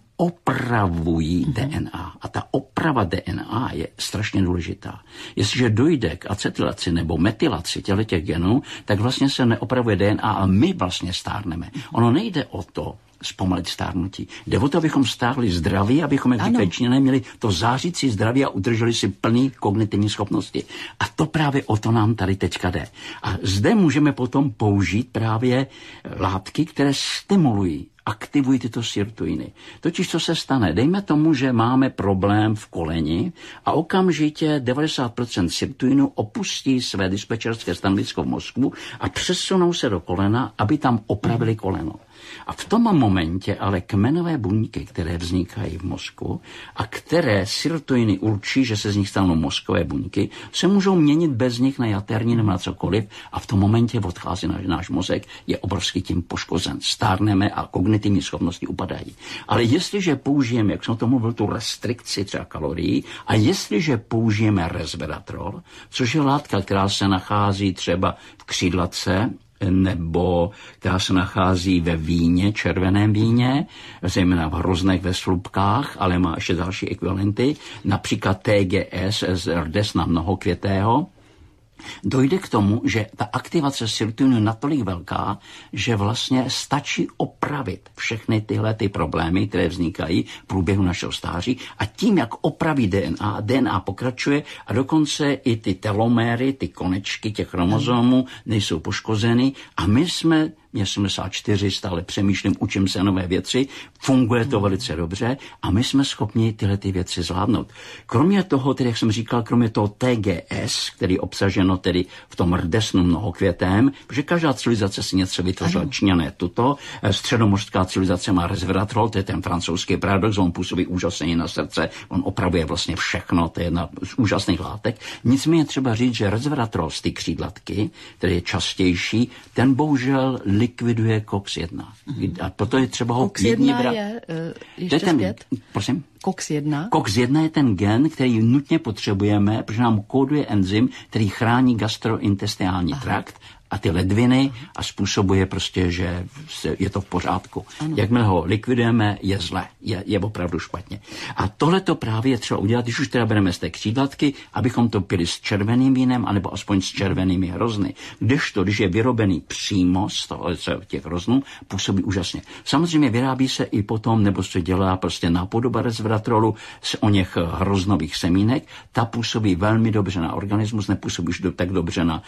opravují DNA. A ta oprava DNA je strašně důležitá. Jestliže dojde k acetylaci nebo metylaci těch genů, tak vlastně se neopravuje DNA a my vlastně stárneme. Ono nejde o to zpomalit stárnutí. Jde o to, abychom stárli zdraví, abychom, jak říkají Číňané, měli to zářící zdraví a udrželi si plný kognitivní schopnosti. A to právě o to nám tady teďka jde. A zde můžeme potom použít právě látky, které stimulují, aktivují tyto sirtuiny. Totiž co se stane? Dejme tomu, že máme problém v koleni a okamžitě 90% sirtuinů opustí své dispečerské stanovisko v mozku a přesunou se do kolena, aby tam opravili koleno. A v tom momentě ale kmenové buňky, které vznikají v mozku a které sirtuiny určí, že se z nich stanou mozkové buňky, se můžou měnit bez nich na jaterní nebo na cokoliv a v tom momentě odchází náš mozek, je obrovský tím poškozen. Stárneme a kognitivní schopnosti upadají. Ale jestliže použijeme, jak jsem to mluvil, tu restrikci třeba kalorií a jestliže použijeme resveratrol, což je látka, která se nachází třeba v křídlatce, nebo která se nachází ve víně, červeném víně, zejména v hroznech, ve slupkách, ale má ještě další ekvivalenty, například TGS z rdesna mnohokvětého, dojde k tomu, že ta aktivace sirtuinu je natolik velká, že vlastně stačí opravit všechny tyhle ty problémy, které vznikají v průběhu našeho stáří a tím, jak opraví DNA pokračuje a dokonce i ty teloméry, ty konečky těch chromozomů nejsou poškozeny a my jsme mě 74, stále přemýšlím, učím se nové věci, funguje to velice dobře a my jsme schopni tyhle ty věci zvládnout. Kromě toho, tedy jak jsem říkal, kromě toho TGS, který je obsaženo tedy v tom rdesnu mnohokvětem, protože každá civilizace si něco vytvořila, Číňané tuto, středomořská civilizace má resveratrol, to je ten francouzský paradox, on působí úžasně na srdce, on opravuje vlastně všechno, to je jedna z úžasných látek. Nicméně třeba říct, že resveratrol z ty křídlatky, který je častější, ten bohužel likviduje COX-1. A proto je třeba ho klidně brát. Ještě zpět? Prosím? COX-1? COX-1 je ten gen, který nutně potřebujeme, protože nám kóduje enzym, který chrání gastrointestinální trakt a ty ledviny a způsobuje prostě, že je to v pořádku. Ano. Jakmile ho likvidujeme, je zle, je opravdu špatně. A tohle to právě je třeba udělat, když už teda bereme z té křídlatky, abychom to pili s červeným vínem, anebo aspoň s červenými hrozny. Kdežto, když je vyrobený přímo z těch hroznů, působí úžasně. Samozřejmě vyrábí se i potom, nebo se dělá prostě nápodoba resveratrolu z oněch hroznových semínek, ta působí velmi dobře na organismus, nepůsobí už tak dobře na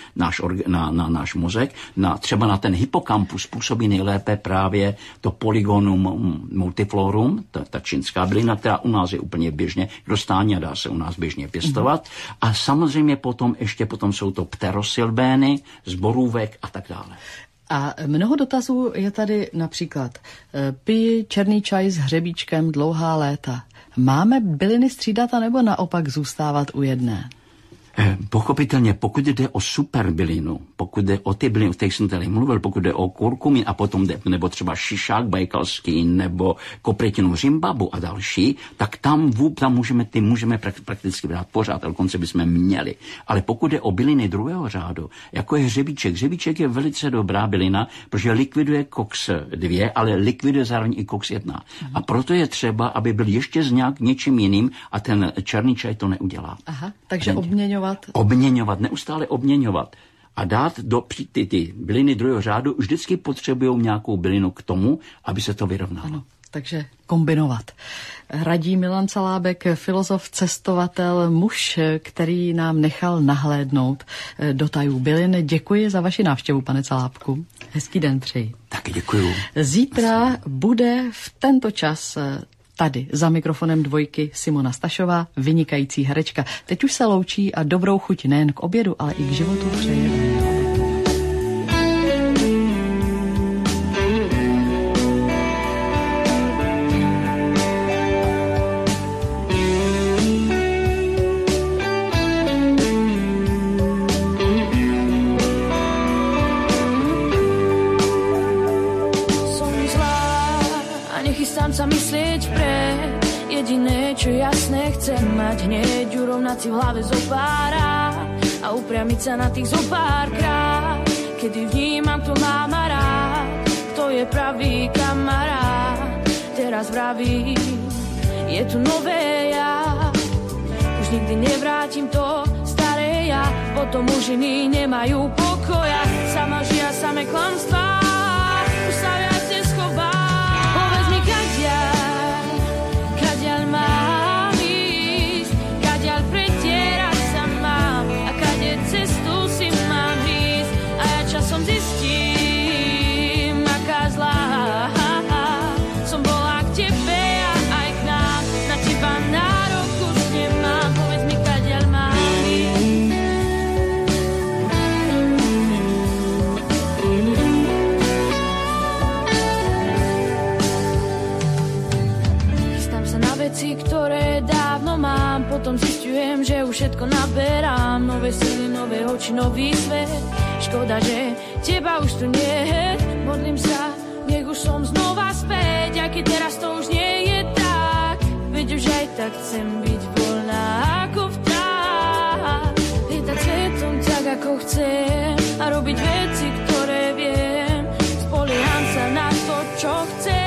náš mozek, třeba na ten hypokampus působí nejlépe právě to Polygonum multiflorum, ta čínská bylina, která u nás je úplně běžně dostání a dá se u nás běžně pěstovat. A samozřejmě potom jsou to pterosilbény z borůvek a tak dále. A mnoho dotazů je tady například pij černý čaj s hřebíčkem dlouhá léta. Máme byliny střídat a nebo naopak zůstávat u jedné? Pochopitelně, pokud jde o superbylinu, pokud jde o ty byliny, o kterých jsem tady mluvil, pokud jde o kurkumin a potom nebo třeba šišák bajkalský nebo kopřetinu řimbabu a další, tak tam můžeme prakticky brát pořád, a dokonce bychom měli. Ale pokud jde o byliny druhého řádu, jako je hřebíček, hřebíček je velice dobrá bylina, protože likviduje COX-2, ale likviduje zároveň i COX-1. A proto je třeba, aby byl ještě něčím jiným a ten černý čaj to neudělá. Aha, takže neustále obměňovat. A dát ty byliny druhého řádu vždycky potřebují nějakou bylinu k tomu, aby se to vyrovnalo. Ano, takže kombinovat. Radí Milan Calábek, filozof, cestovatel, muž, který nám nechal nahlédnout do tajů bylin. Děkuji za vaši návštěvu, pane Calábku. Hezký den přeji. Taky děkuju. Zítra bude v tento čas tady za mikrofonem Dvojky Simona Stašová, vynikající herečka. Teď už se loučí a dobrou chuť nejen k obědu, ale i k životu přeje. Sa myslieť vpred, jediné, čo jasné, chcem mať hneď, urovnať si v hlave zopára a upriamiť sa na tých zopárkrát, kedy vnímam, kto má ma rád, kto je pravý kamarát. Teraz vraví, je tu nové ja, už nikdy nevrátim to staré ja, potom už iní nemajú pokoja, sama žia, samé klamstvá, už sa viac neschová. Kadiaľ mám ísť, kadiaľ pretierať sa mám a kade cestu si mám ísť a ja časom zistím, aká zlá som bola k tebe a aj k nám, na teba nárok už nemám, povedz mi, kadiaľ mám ísť. Veci, ktoré dávno mám, potom zistujem, že už všetko naberám, nové sily, nové oči, nový svet. Škoda, že teba už tu nie je, modlím sa, nech už som znova späť, aj keď teraz to už nie je tak, veď už aj tak chcem byť voľná ako vták, lietať svetom tak ako chcem a robiť veci, ktoré viem, spolieham sa na to, čo chcem.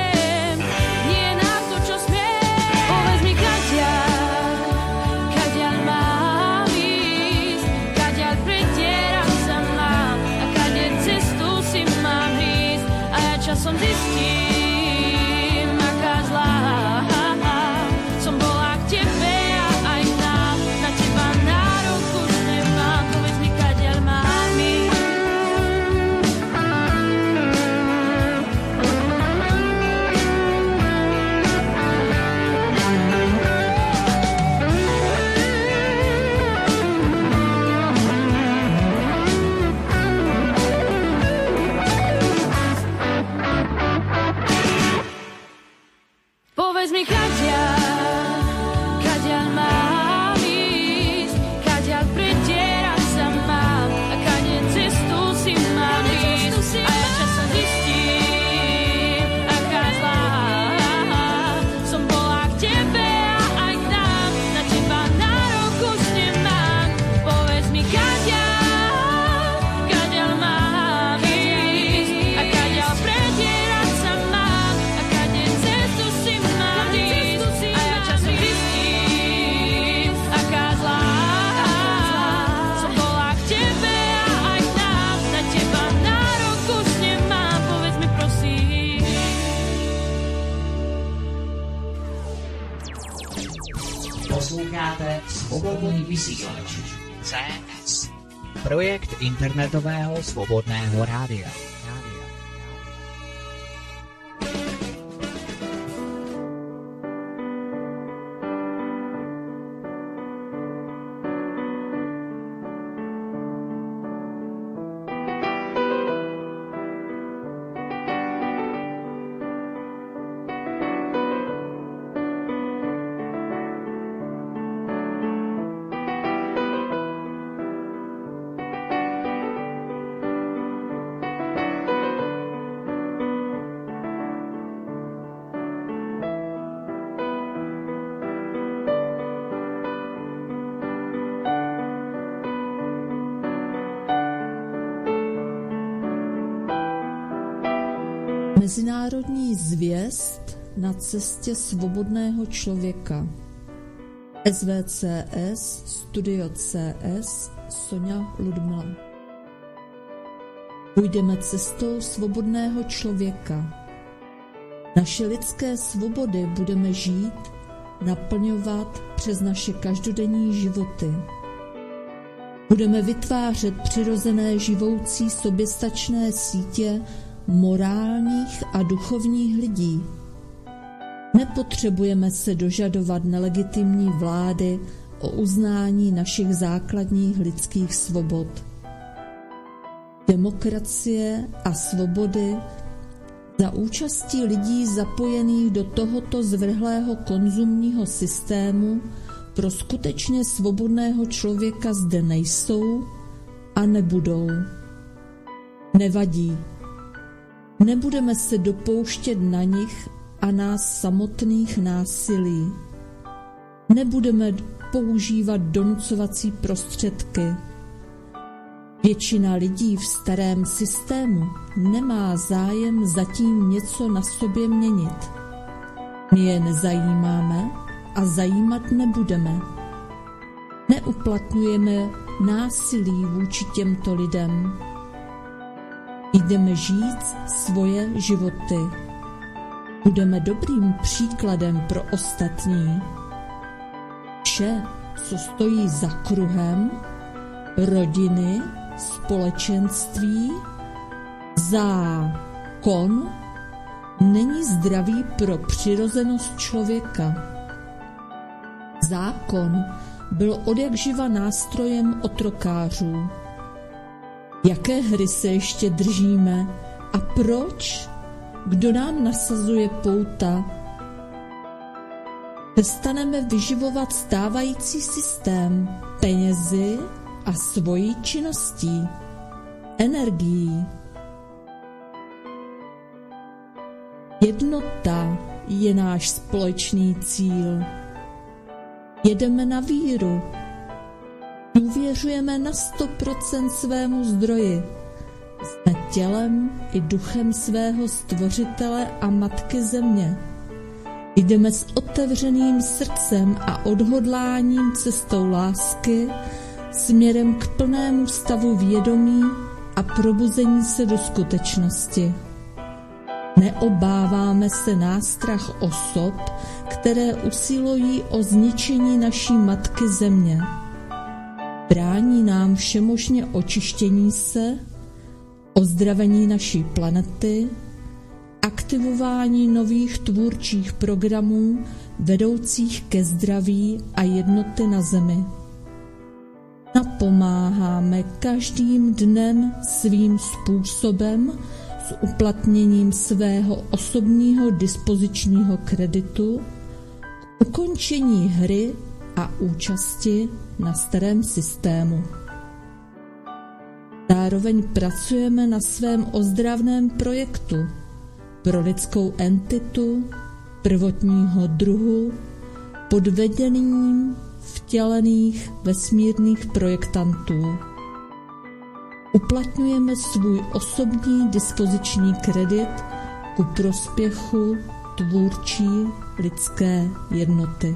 Časom zistím, aká zlá som bola k tebe a aj k nám, na teba nárok už nemám, povedz mi, kadiaľ mám ísť. Svobodný vysílač. CS. Projekt internetového svobodného rádia. Mezinárodní zvěst na cestě svobodného člověka. SVCS, Studio CS, Sonja Ludmila. Půjdeme cestou svobodného člověka. Naše lidské svobody budeme žít, naplňovat přes naše každodenní životy. Budeme vytvářet přirozené živoucí soběstačné sítě morálních a duchovních lidí. Nepotřebujeme se dožadovat nelegitimní vlády o uznání našich základních lidských svobod. Demokracie a svobody za účastí lidí zapojených do tohoto zvrhlého konzumního systému pro skutečně svobodného člověka zde nejsou a nebudou. Nevadí. Nebudeme se dopouštět na nich a nás samotných násilí. Nebudeme používat donucovací prostředky. Většina lidí v starém systému nemá zájem zatím něco na sobě měnit. My je nezajímáme a zajímat nebudeme. Neuplatňujeme násilí vůči těmto lidem. Jdeme žít svoje životy. Budeme dobrým příkladem pro ostatní. Vše, co stojí za kruhem, rodiny, společenství, zákon, není zdravý pro přirozenost člověka. Zákon byl odjakživa nástrojem otrokářů. Jaké hry se ještě držíme a proč? Kdo nám nasazuje pouta? Přestaneme vyživovat stávající systém penězi a svojí činností, energií. Jednota je náš společný cíl. Jedeme na víru. Důvěřujeme na 100% svému zdroji. Jsme tělem i duchem svého stvořitele a matky země. Jdeme s otevřeným srdcem a odhodláním cestou lásky směrem k plnému stavu vědomí a probuzení se do skutečnosti. Neobáváme se nástrah osob, které usilují o zničení naší matky země. Brání nám všemožně očištění se, ozdravení naší planety, aktivování nových tvůrčích programů vedoucích ke zdraví a jednoty na zemi. Napomáháme každým dnem svým způsobem s uplatněním svého osobního dispozičního kreditu k ukončení hry a účasti na starém systému. Zároveň pracujeme na svém ozdravném projektu pro lidskou entitu prvotního druhu pod vedením vtělených vesmírných projektantů. Uplatňujeme svůj osobní dispoziční kredit ku prospěchu tvůrčí lidské jednoty.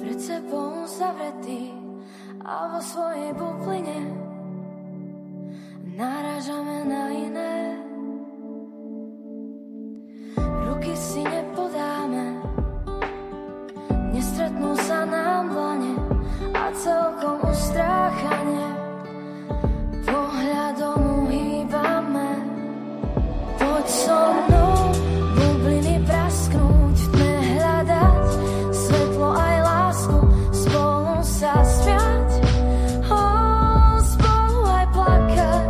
pred sebou zavretý a vo svojej bubline narážame na iné. Ruky si nepodáme, nestretnú sa nám dlane a celkom ustráchane pohľadom uhýbame. Poď so mnou bubliny prasknúť, v tme hľadať svetlo aj lásku, spolu sa smiať, spolu aj plakať.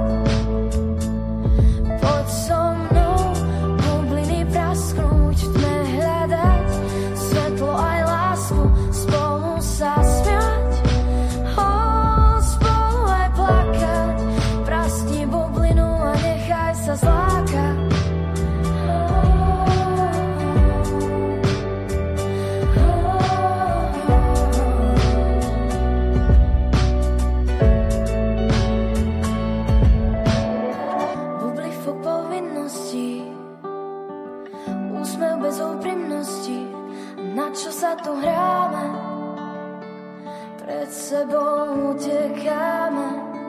Poď so mnou bubliny prasknúť, v tme hľadať svetlo aj lásku, spolu sa smiať, spolu aj plakať. Praskni bublinu a nechaj sa zlákať. Bubli fuk povinností, úsmev bez úprimnosti. Na čo sa tu hráme? Pred sebou utekáme.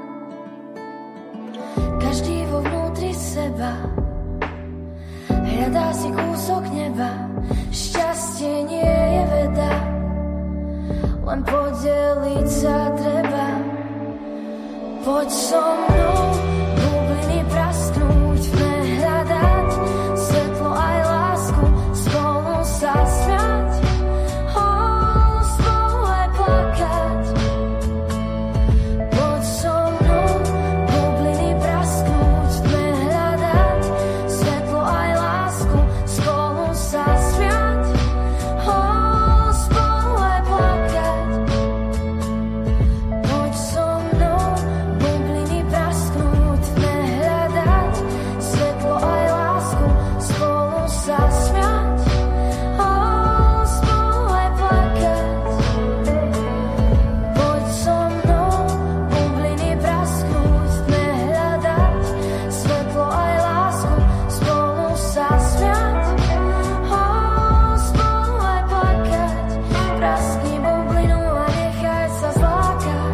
Každý vo vnútri seba hľadá si kúsok neba. Šťastie nie je veda, len podeliť sa treba. Poď so mnou bubliny prasknúť, v tme hľadať svetlo aj lásku, spolu sa smiať, spolu aj plakať. Poď so mnou bubliny prasknúť, v tme hľadať svetlo aj lásku, spolu sa smiať, spolu aj plakať. Poď so mnou bubliny prasknúť, v tme hľadať svetlo aj lásku, spolu sa smiať, spolu aj plakať. Poď so mnou bubliny prasknúť, v tme hľadať svetlo aj lásku, spolu sa smiať, spolu aj plakať. Praskni bublinu a nechaj sa zlákať.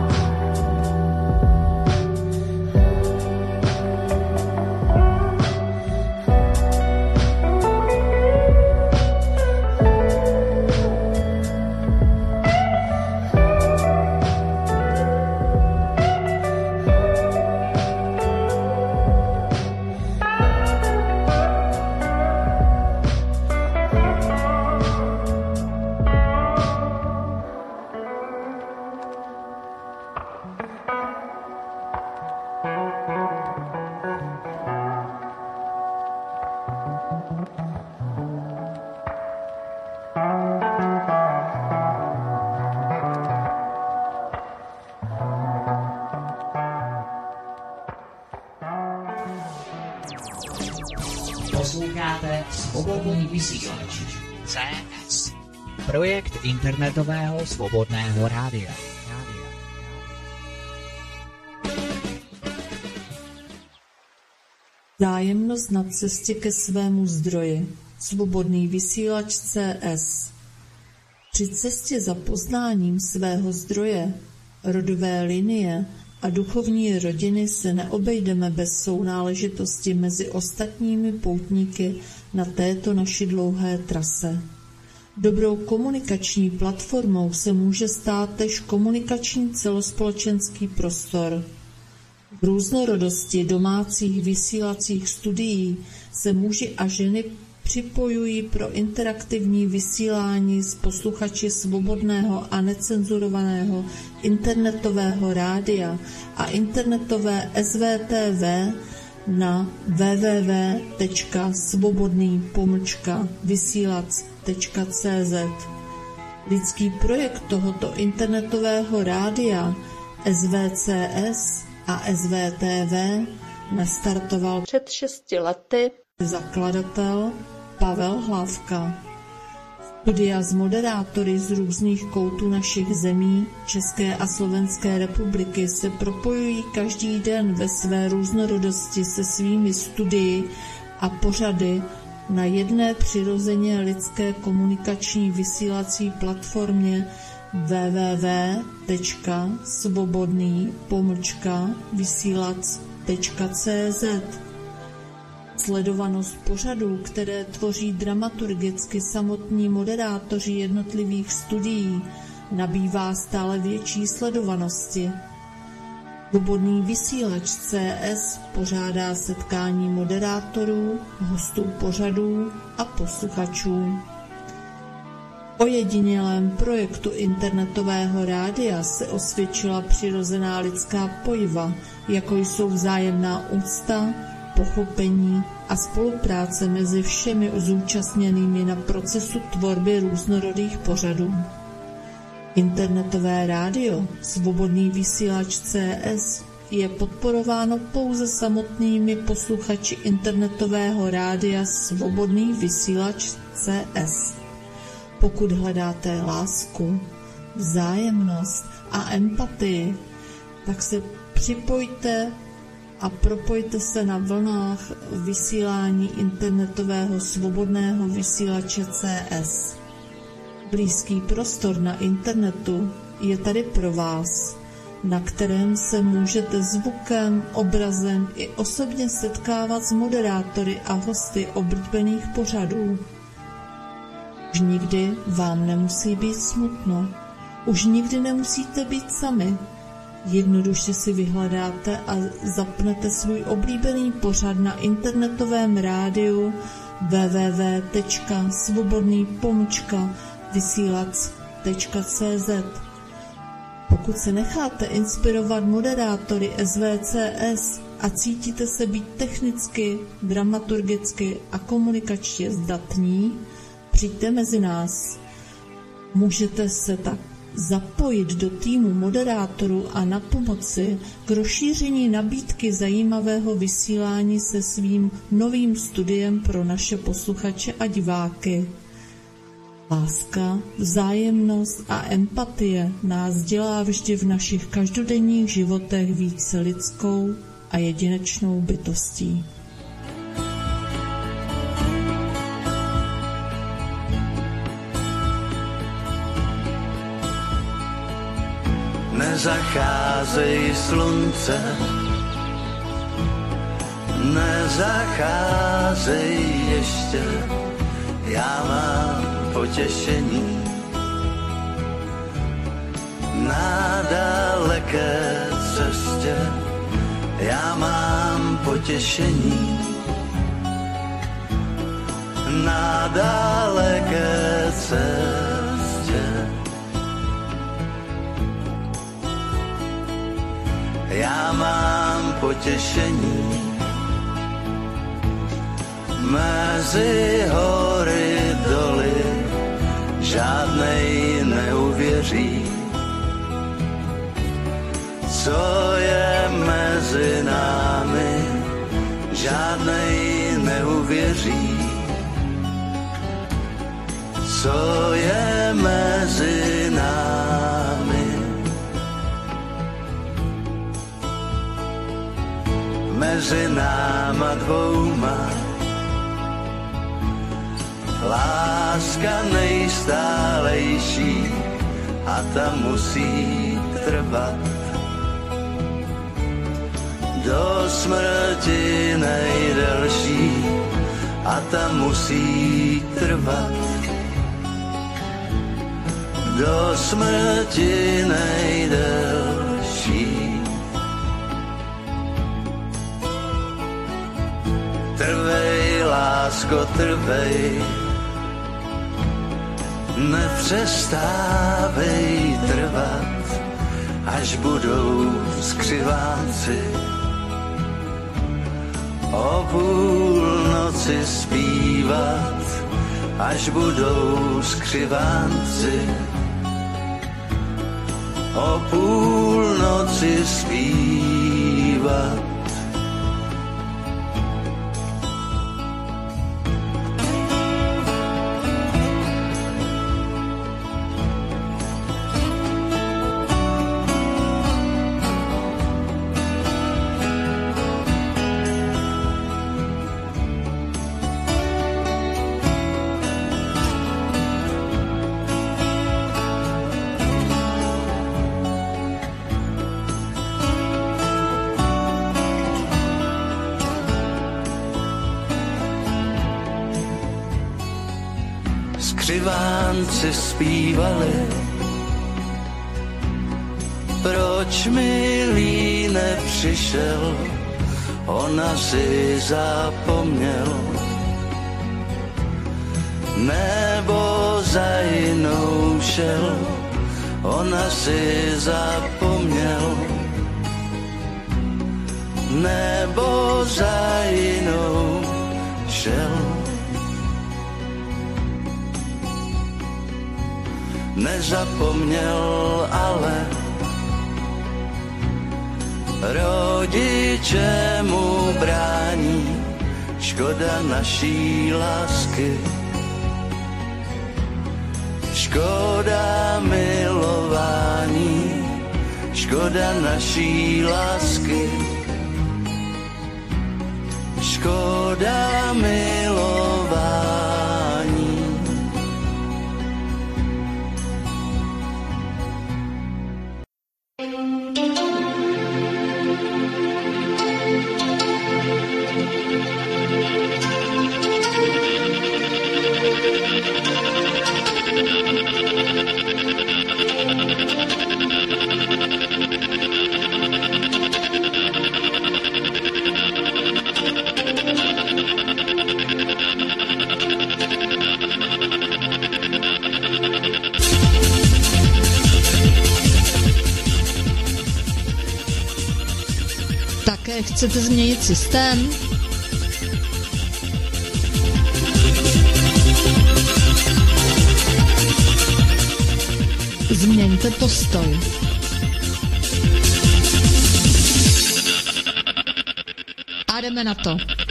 Posloucháte Svobodný vysílač CS, projekt internetového svobodného rádia. Vzájemnost na cestě ke svému zdroji. Svobodný vysílač CS. Při cestě za poznáním svého zdroje, rodové linie a duchovní rodiny se neobejdeme bez sounáležitosti mezi ostatními poutníky na této naší dlouhé trase. Dobrou komunikační platformou se může stát též komunikační celospolečenský prostor. V různorodosti domácích vysílacích studií se muži a ženy připojují pro interaktivní vysílání s posluchači svobodného a necenzurovaného internetového rádia a internetové SVTV na www.svobodný-vysílac.cz. Lidský projekt tohoto internetového rádia SVCS a SVTV nastartoval před 6 lety zakladatel Pavel Hlavka. Studia s moderátory z různých koutů našich zemí, České a Slovenské republiky se propojují každý den ve své různorodosti se svými studii a pořady na jedné přirozeně lidské komunikační vysílací platformě www.svobodný-vysílac.cz. Sledovanost pořadů, které tvoří dramaturgicky samotní moderátoři jednotlivých studií, nabývá stále větší sledovanosti. Svobodný vysílač CS pořádá setkání moderátorů, hostů pořadů a posluchačů. O ojedinělém projektu internetového rádia se osvědčila přirozená lidská pojiva, jako jsou vzájemná úcta, pochopení a spolupráce mezi všemi zúčastněnými na procesu tvorby různorodých pořadů. Internetové rádio Svobodný vysílač CS je podporováno pouze samotnými posluchači internetového rádia Svobodný vysílač CS. Pokud hledáte lásku, vzájemnost a empatii, tak se připojte a propojte se na vlnách vysílání internetového svobodného vysílače CS. Blízký prostor na internetu je tady pro vás, na kterém se můžete zvukem, obrazem i osobně setkávat s moderátory a hosty oblíbených pořadů. Už nikdy vám nemusí být smutno, už nikdy nemusíte být sami. Jednoduše si vyhledáte a zapnete svůj oblíbený pořad na internetovém rádiu www.svobodný-vysílac.cz. Pokud se necháte inspirovat moderátory SVCS a cítíte se být technicky, dramaturgicky a komunikačně zdatní, přijďte mezi nás. Můžete se tak zapojit do týmu moderátorů a napomoci k rozšíření nabídky zajímavého vysílání se svým novým studiem pro naše posluchače a diváky. Láska, vzájemnost a empatie nás dělá vždy v našich každodenních životech více lidskou a jedinečnou bytostí. Nezacházej slunce, nezacházej ještě, já mám potěšení. Na daleké cestě já mám potěšení. Na daleké cestě já mám potěšení. Mezi hory doly žádnej neuvěří, co je mezi námi, žádnej neuvěří, co je mezi námi. Mezi náma dvouma láska nejstálejší a ta musí trvat. Do smrti nejdelší a ta musí trvat. Do smrti nejdelší. Trvej, lásko, trvej, nepřestávej trvat, až budou skřivánci o půlnoci zpívat, až budou skřivánci o půlnoci zpívat. tanci zpívali. Proč milý nepřišel, ona si zapomněl, nebo za jinou šel, ona si zapomněl, nebo za jinou šel. Nezapomněl, ale rodiče mu brání, škoda naší lásky, škoda milování, škoda naší lásky, škoda milování. Také chcete změnit systém? Změňte postoj. A jdeme na to.